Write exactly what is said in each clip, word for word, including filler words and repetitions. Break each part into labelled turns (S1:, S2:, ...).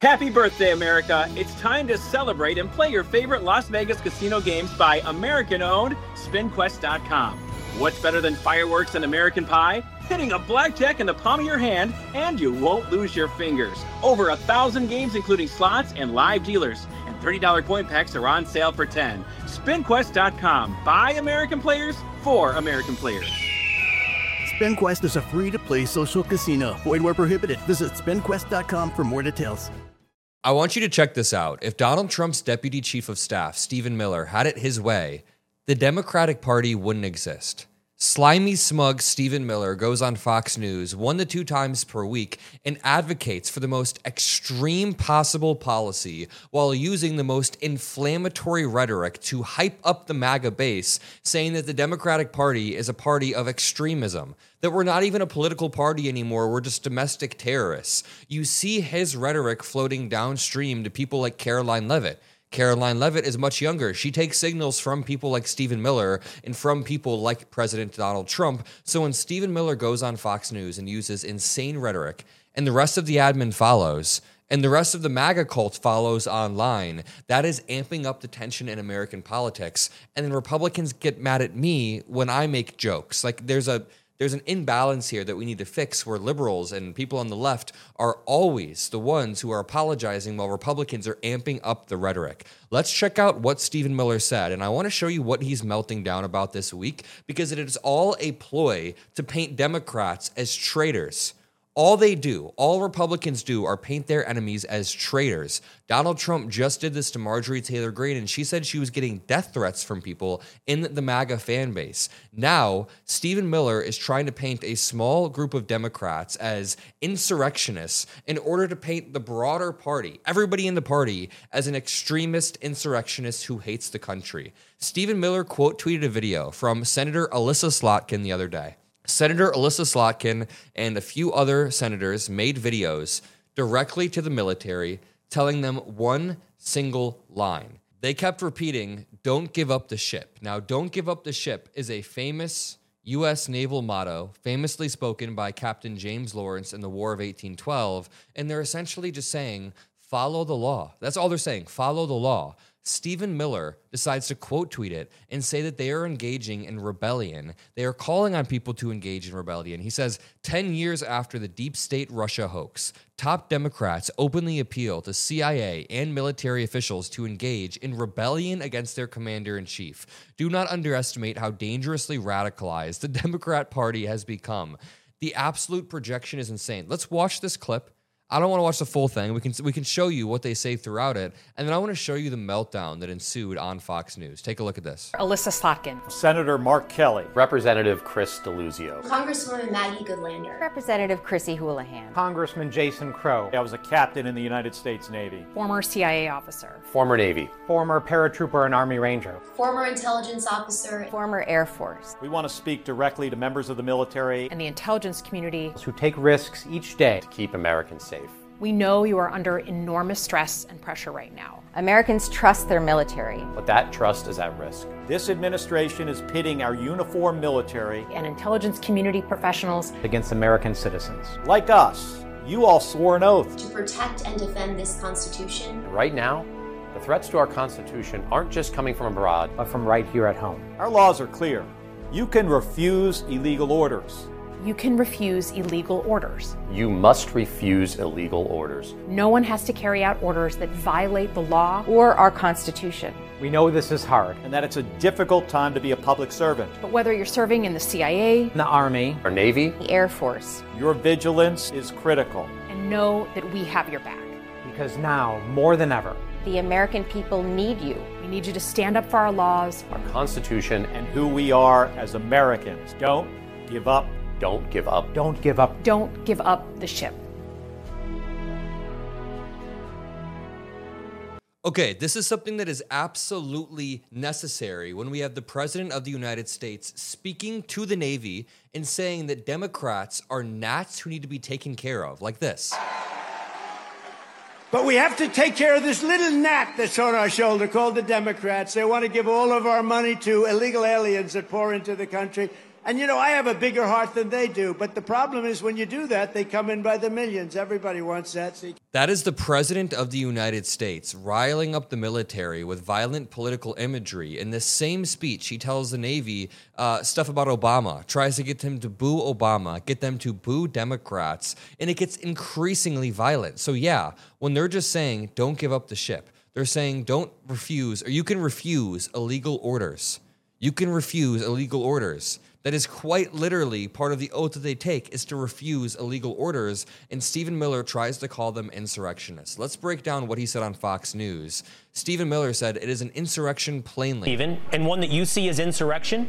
S1: Happy birthday, America. It's time to celebrate and play your favorite Las Vegas casino games by American-owned Spin Quest dot com. What's better than fireworks and American pie? Hitting a blackjack in the palm of your hand, and you won't lose your fingers. Over a thousand games, including slots and live dealers. And thirty dollars coin packs are on sale for ten dollars. Spin Quest dot com. By American players, for American players.
S2: SpinQuest is a free-to-play social casino. Void where prohibited. Visit Spin Quest dot com for more details.
S3: I want you to check this out. If Donald Trump's deputy chief of staff, Stephen Miller, had it his way, the Democratic Party wouldn't exist. Slimy, smug Stephen Miller goes on Fox News one to two times per week and advocates for the most extreme possible policy while using the most inflammatory rhetoric to hype up the MAGA base, saying that the Democratic Party is a party of extremism, that we're not even a political party anymore, we're just domestic terrorists. You see his rhetoric floating downstream to people like Caroline Leavitt. Caroline Leavitt is much younger. She takes signals from people like Stephen Miller and from people like President Donald Trump. So when Stephen Miller goes on Fox News and uses insane rhetoric, and the rest of the admin follows, and the rest of the MAGA cult follows online, that is amping up the tension in American politics. And then Republicans get mad at me when I make jokes. Like there's a There's an imbalance here that we need to fix where liberals and people on the left are always the ones who are apologizing while Republicans are amping up the rhetoric. Let's check out what Stephen Miller said, and I want to show you what he's melting down about this week because it is all a ploy to paint Democrats as traitors. All they do, all Republicans do, are paint their enemies as traitors. Donald Trump just did this to Marjorie Taylor Greene, and she said she was getting death threats from people in the MAGA fan base. Now, Stephen Miller is trying to paint a small group of Democrats as insurrectionists in order to paint the broader party, everybody in the party, as an extremist insurrectionist who hates the country. Stephen Miller quote tweeted a video from Senator Elissa Slotkin the other day. Senator Elissa Slotkin and a few other senators made videos directly to the military telling them one single line. They kept repeating, "Don't give up the ship." Now, "Don't give up the ship" is a famous U S naval motto, famously spoken by Captain James Lawrence in the War of eighteen twelve, and they're essentially just saying, follow the law. That's all they're saying, follow the law. Stephen Miller decides to quote tweet it and say that they are engaging in rebellion. They are calling on people to engage in rebellion. He says, ten years after the deep state Russia hoax, top Democrats openly appeal to C I A and military officials to engage in rebellion against their commander-in-chief. Do not underestimate how dangerously radicalized the Democrat Party has become. The absolute projection is insane. Let's watch this clip. I don't want to watch the full thing. We can we can show you what they say throughout it, and then I want to show you the meltdown that ensued on Fox News. Take a look at this.
S4: Elissa Slotkin.
S5: Senator Mark Kelly.
S6: Representative Chris Deluzio.
S7: Congresswoman Maggie Goodlander.
S8: Representative Chrissy Houlihan.
S9: Congressman Jason Crow.
S5: I was a captain in the United States Navy.
S4: Former C I A officer.
S6: Former Navy.
S9: Former paratrooper and Army Ranger.
S7: Former intelligence officer.
S8: Former Air Force.
S5: We want to speak directly to members of the military
S4: and the intelligence community
S9: who take risks each day
S6: to keep Americans safe.
S4: We know you are under enormous stress and pressure right now.
S8: Americans trust their military.
S6: But that trust is at risk.
S5: This administration is pitting our uniformed military
S4: and intelligence community professionals
S9: against American citizens.
S5: Like us. You all swore an oath
S7: to protect and defend this Constitution.
S6: And right now, the threats to our Constitution aren't just coming from abroad,
S9: but from right here at home.
S5: Our laws are clear. You can refuse illegal orders.
S4: You can refuse illegal orders.
S6: You must refuse illegal orders.
S4: No one has to carry out orders that violate the law
S8: or our Constitution.
S9: We know this is hard
S5: and that it's a difficult time to be a public servant.
S4: But whether you're serving in the C I A,
S9: the Army,
S6: or Navy,
S8: the Air Force,
S5: your vigilance is critical.
S4: And know that we have your back.
S9: Because now, more than ever,
S8: the American people need you.
S4: We need you to stand up for our laws,
S6: our Constitution,
S5: and who we are as Americans. Don't give up.
S6: Don't give up.
S9: Don't give up.
S4: Don't give up the ship.
S3: Okay, this is something that is absolutely necessary when we have the President of the United States speaking to the Navy and saying that Democrats are gnats who need to be taken care of, like this.
S10: But we have to take care of this little gnat that's on our shoulder called the Democrats. They want to give all of our money to illegal aliens that pour into the country. And, you know, I have a bigger heart than they do. But the problem is when you do that, they come in by the millions. Everybody wants that. So you-
S3: That is the President of the United States riling up the military with violent political imagery. In this same speech, he tells the Navy uh, stuff about Obama, tries to get them to boo Obama, get them to boo Democrats, and it gets increasingly violent. So yeah, when they're just saying, don't give up the ship, they're saying, don't refuse, or you can refuse illegal orders. You can refuse illegal orders. That is quite literally part of the oath that they take, is to refuse illegal orders, and Stephen Miller tries to call them insurrectionists. Let's break down what he said on Fox News. Stephen Miller said it is an insurrection plainly.
S11: Even, and one that you see as insurrection?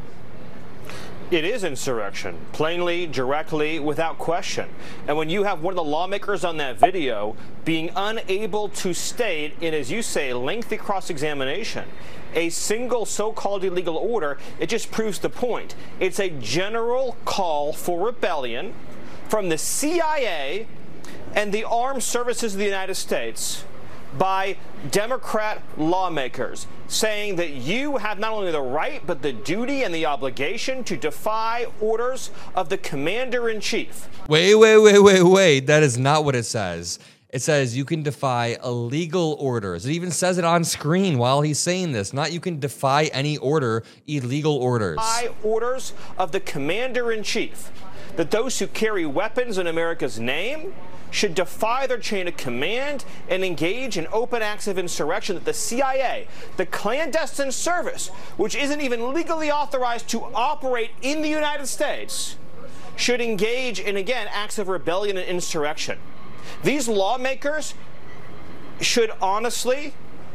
S6: It is insurrection, plainly, directly, without question. And when you have one of the lawmakers on that video being unable to state in, as you say, lengthy cross-examination, a single so-called illegal order, it just proves the point. It's a general call for rebellion from the C I A and the armed services of the United States by Democrat lawmakers, saying that you have not only the right but the duty and the obligation to defy orders of the commander-in-chief.
S3: Wait, wait, wait, wait, wait. That is not what it says. It says you can defy illegal orders. It even says it on screen while he's saying this. Not you can defy any order, illegal orders.
S6: Defy orders of the commander-in-chief. That those who carry weapons in America's name should defy their chain of command and engage in open acts of insurrection, that the C I A, the clandestine service, which isn't even legally authorized to operate in the United States, should engage in, again, acts of rebellion and insurrection. These lawmakers should honestly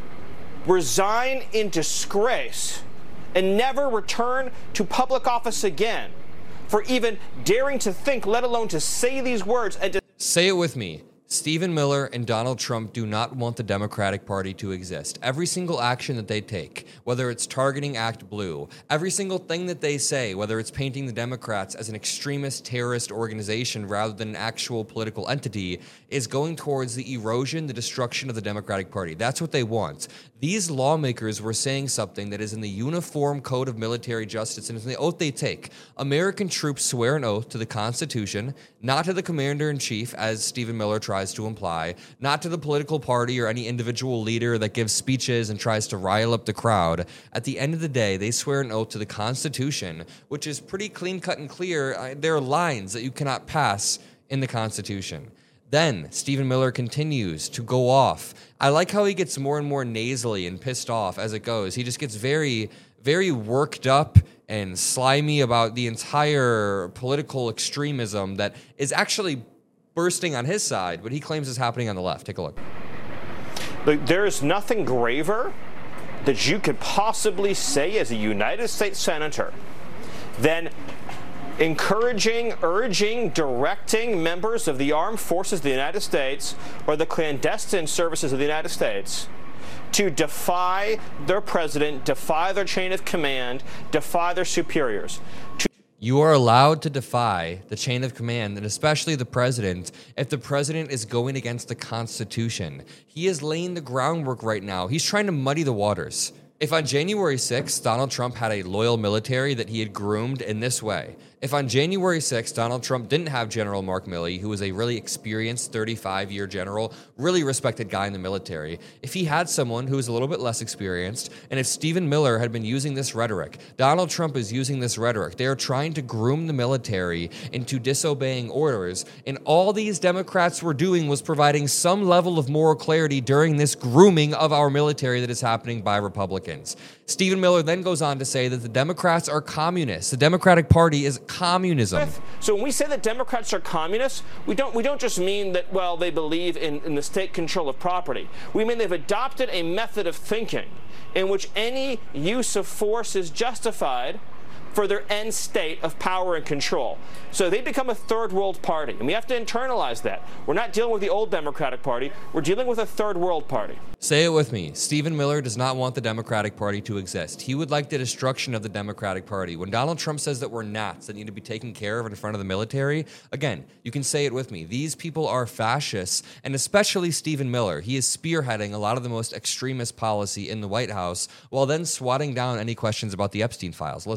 S6: resign in disgrace and never return to public office again for even daring to think, let alone to say these words. And to
S3: say it with me. Stephen Miller and Donald Trump do not want the Democratic Party to exist. Every single action that they take, whether it's targeting Act Blue, every single thing that they say, whether it's painting the Democrats as an extremist terrorist organization rather than an actual political entity, is going towards the erosion, the destruction of the Democratic Party. That's what they want. These lawmakers were saying something that is in the Uniform Code of Military Justice, and it's in the oath they take. American troops swear an oath to the Constitution, not to the commander-in-chief, as Stephen Miller tries to imply, not to the political party or any individual leader that gives speeches and tries to rile up the crowd. At the end of the day, they swear an oath to the Constitution, which is pretty clean-cut and clear. There are lines that you cannot pass in the Constitution. Then Stephen Miller continues to go off. I like how he gets more and more nasally and pissed off as it goes. He just gets very, very worked up and slimy about the entire political extremism that is actually bursting on his side, but he claims is happening on the left. Take a look.
S6: Look, there is nothing graver that you could possibly say as a United States Senator than encouraging, urging, directing members of the armed forces of the United States or the clandestine services of the United States to defy their president, defy their chain of command, defy their superiors. To
S3: You are allowed to defy the chain of command, and especially the president, if the president is going against the Constitution. He is laying the groundwork right now. He's trying to muddy the waters. If on January sixth, Donald Trump had a loyal military that he had groomed in this way, if on January sixth, Donald Trump didn't have General Mark Milley, who was a really experienced thirty-five-year general, really respected guy in the military, if he had someone who was a little bit less experienced, and if Stephen Miller had been using this rhetoric, Donald Trump is using this rhetoric, they are trying to groom the military into disobeying orders, and all these Democrats were doing was providing some level of moral clarity during this grooming of our military that is happening by Republicans. Stephen Miller then goes on to say that the Democrats are communists. The Democratic Party is communism.
S6: So when we say that Democrats are communists, we don't we don't just mean that, well, they believe in, in the state control of property. We mean they've adopted a method of thinking in which any use of force is justified for their end state of power and control. So they become a third world party, and we have to internalize that. We're not dealing with the old Democratic Party, we're dealing with a third world party.
S3: Say it with me. Stephen Miller does not want the Democratic Party to exist. He would like the destruction of the Democratic Party. When Donald Trump says that we're gnats that need to be taken care of in front of the military, again, you can say it with me. These people are fascists, and especially Stephen Miller. He is spearheading a lot of the most extremist policy in the White House while then swatting down any questions about the Epstein files. Listen.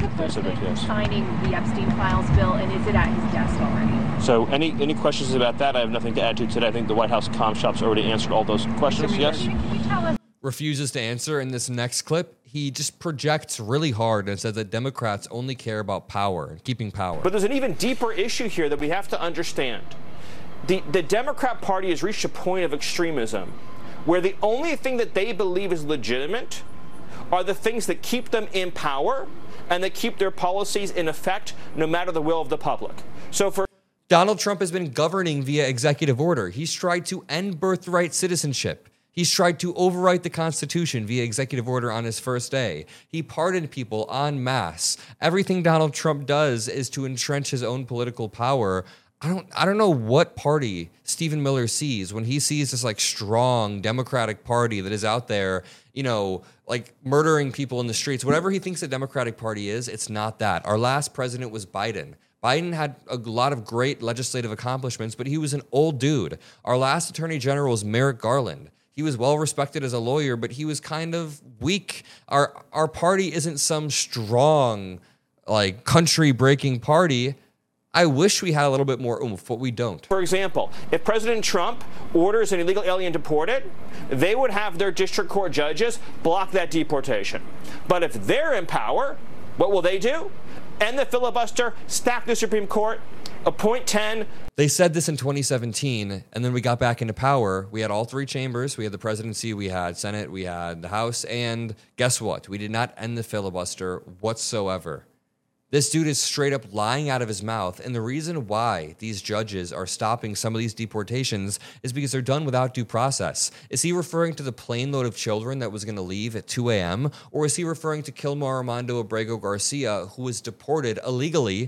S12: the president yes, signing the Epstein Files bill, and is it at his desk already?
S6: So any any questions about that? I have nothing to add to today. I think the White House comm shop's already answered all those questions. Yes?
S12: Can you tell us?
S3: Refuses to answer. In this next clip, he just projects really hard and says that Democrats only care about power and keeping power.
S6: But there's an even deeper issue here that we have to understand. The, the Democrat Party has reached a point of extremism where the only thing that they believe is legitimate are the things that keep them in power and that keep their policies in effect no matter the will of the public. So for
S3: Donald Trump has been governing via executive order. He's tried to end birthright citizenship. He's tried to overwrite the Constitution via executive order on his first day. He pardoned people en masse. Everything Donald Trump does is to entrench his own political power. I don't I don't know what party Stephen Miller sees when he sees this like strong Democratic Party that is out there, you know, like murdering people in the streets. Whatever he thinks the Democratic Party is, it's not that. Our last president was Biden. Biden had a lot of great legislative accomplishments, but he was an old dude. Our last attorney general was Merrick Garland. He was well respected as a lawyer, but he was kind of weak. Our our party isn't some strong, like country-breaking party. I wish we had a little bit more oomph, but we don't.
S6: For example, if President Trump orders an illegal alien deported, they would have their district court judges block that deportation. But if they're in power, what will they do? End the filibuster, stack the Supreme Court, appoint ten.
S3: They said this in twenty seventeen, and then we got back into power. We had all three chambers. We had the presidency, we had Senate, we had the House, and guess what? We did not end the filibuster whatsoever. This dude is straight up lying out of his mouth, and the reason why these judges are stopping some of these deportations is because they're done without due process. Is he referring to the plane load of children that was going to leave at two a.m., or is he referring to Kilmar Armando Abrego Garcia, who was deported illegally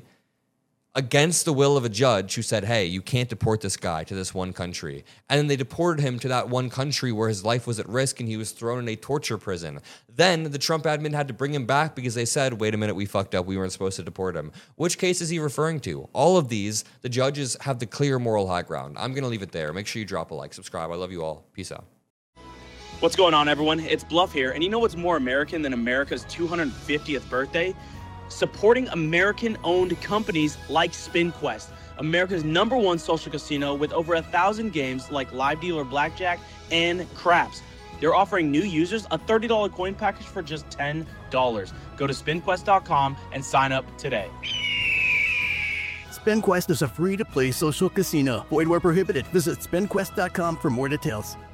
S3: against the will of a judge who said, hey, you can't deport this guy to this one country. And then they deported him to that one country where his life was at risk and he was thrown in a torture prison. Then the Trump admin had to bring him back because they said, wait a minute, we fucked up. We weren't supposed to deport him. Which case is he referring to? All of these, the judges have the clear moral high ground. I'm going to leave it there. Make sure you drop a like, subscribe. I love you all. Peace out.
S13: What's going on, everyone? It's Bluff here. And you know what's more American than America's two hundred fiftieth birthday? Supporting American-owned companies like SpinQuest, America's number one social casino with over a thousand games like Live Dealer Blackjack and Craps. They're offering new users a thirty dollars coin package for just ten dollars. Go to spin quest dot com and sign up today.
S2: SpinQuest is a free-to-play social casino. Void where prohibited. Visit spin quest dot com for more details.